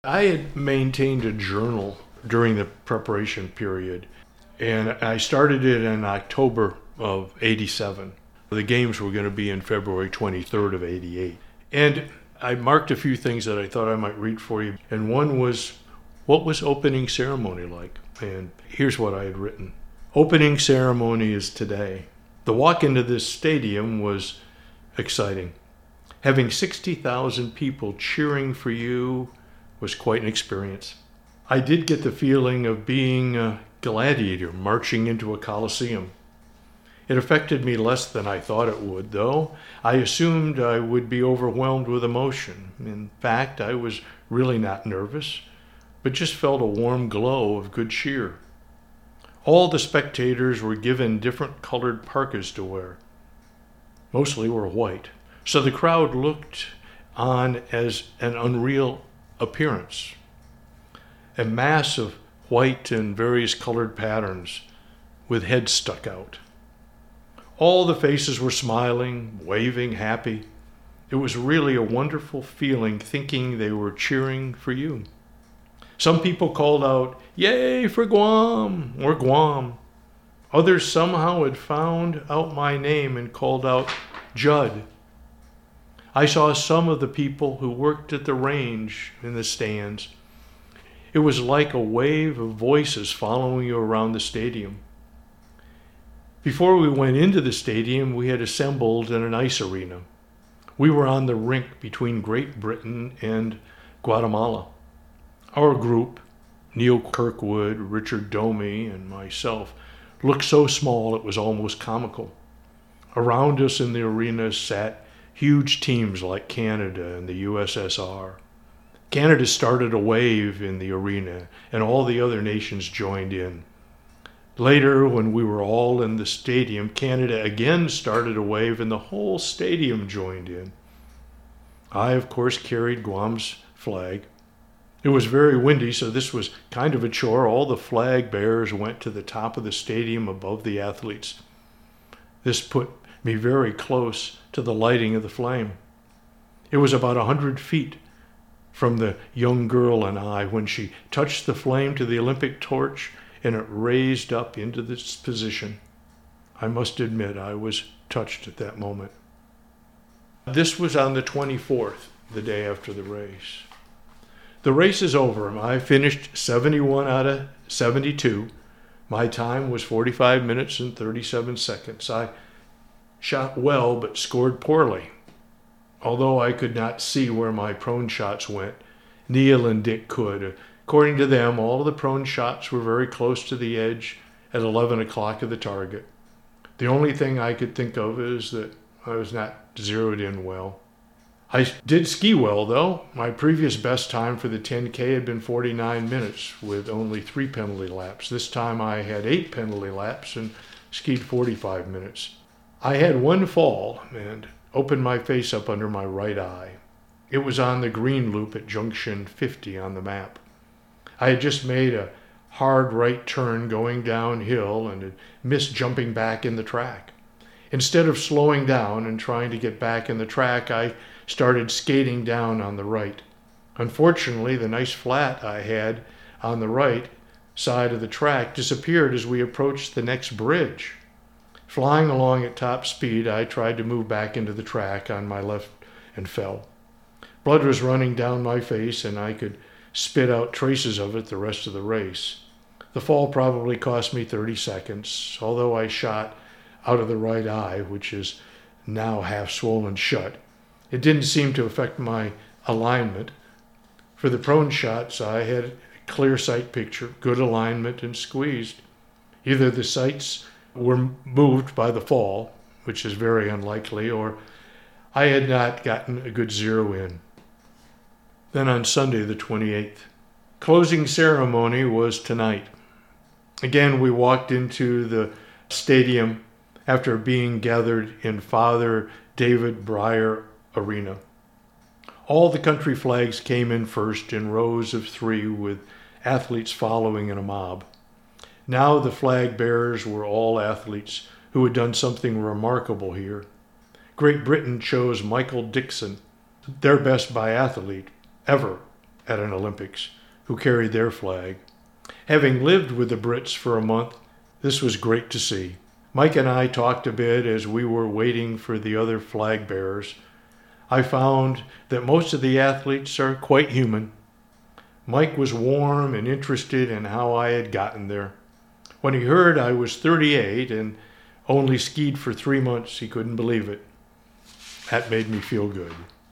I had maintained a journal during the preparation period, and I started it in October of 87. The games were going to be in February 23rd of 88. And I marked a few things that I thought I might read for you. And one was, what was opening ceremony like? And here's what I had written. Opening ceremony is today. The walk into this stadium was exciting. Having 60,000 people cheering for you was quite an experience. I did get the feeling of being a gladiator marching into a coliseum. It affected me less than I thought it would, though. I assumed I would be overwhelmed with emotion. In fact, I was really not nervous, but just felt a warm glow of good cheer. All the spectators were given different colored parkas to wear. Mostly were white, so the crowd looked on as an unreal appearance. A mass of white and various colored patterns with heads stuck out. All the faces were smiling, waving, happy. It was really a wonderful feeling thinking they were cheering for you. Some people called out, "Yay for Guam!" or Guam. Others somehow had found out my name and called out, "Judd." I saw some of the people who worked at the range in the stands. It was like a wave of voices following you around the stadium. Before we went into the stadium, we had assembled in an ice arena. We were on the rink between Great Britain and Guatemala. Our group, Neil Kirkwood, Richard Domi, and myself, looked so small it was almost comical. Around us in the arena sat huge teams like Canada and the USSR. Canada started a wave in the arena, and all the other nations joined in. Later, when we were all in the stadium, Canada again started a wave, and the whole stadium joined in. I, of course, carried Guam's flag. It was very windy, so this was kind of a chore. All the flag bearers went to the top of the stadium above the athletes. This put me very close to the lighting of the flame. It was about 100 feet from the young girl and I when she touched the flame to the Olympic torch and it raised up into this position. I must admit I was touched at that moment. This was on the 24th, the day after the race. The race is over. I finished 71 out of 72. My time was 45 minutes and 37 seconds. I shot well but scored poorly. Although I could not see where my prone shots went, Neil and Dick could. According to them, all of the prone shots were very close to the edge at 11 o'clock of the target. The only thing I could think of is that I was not zeroed in well. I did ski well, though. My previous best time for the 10K had been 49 minutes with only 3 penalty laps. This time I had 8 penalty laps and skied 45 minutes. I had one fall and opened my face up under my right eye. It was on the green loop at junction 50 on the map. I had just made a hard right turn going downhill and had missed jumping back in the track. Instead of slowing down and trying to get back in the track, I started skating down on the right. Unfortunately, the nice flat I had on the right side of the track disappeared as we approached the next bridge. Flying along at top speed, I tried to move back into the track on my left and fell. Blood was running down my face and I could spit out traces of it the rest of the race. The fall probably cost me 30 seconds, although I shot out of the right eye, which is now half swollen shut. It didn't seem to affect my alignment. For the prone shots, I had a clear sight picture, good alignment, and squeezed. Either the sights were moved by the fall, which is very unlikely, or I had not gotten a good zero in. Then on Sunday the 28th, closing ceremony was tonight. Again, we walked into the stadium after being gathered in Father David Breyer Arena. All the country flags came in first in rows of 3 with athletes following in a mob. Now the flag bearers were all athletes who had done something remarkable here. Great Britain chose Michael Dixon, their best biathlete ever, at an Olympics who carried their flag. Having lived with the Brits for a month, this was great to see. Mike and I talked a bit as we were waiting for the other flag bearers. I found that most of the athletes are quite human. Mike was warm and interested in how I had gotten there. When he heard I was 38 and only skied for 3 months, he couldn't believe it. That made me feel good.